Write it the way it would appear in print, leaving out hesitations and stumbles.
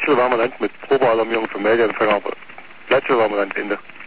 Letzter Warmland mit Probealarmierung für Meldeempfänger, aber letzter Warmland Ende.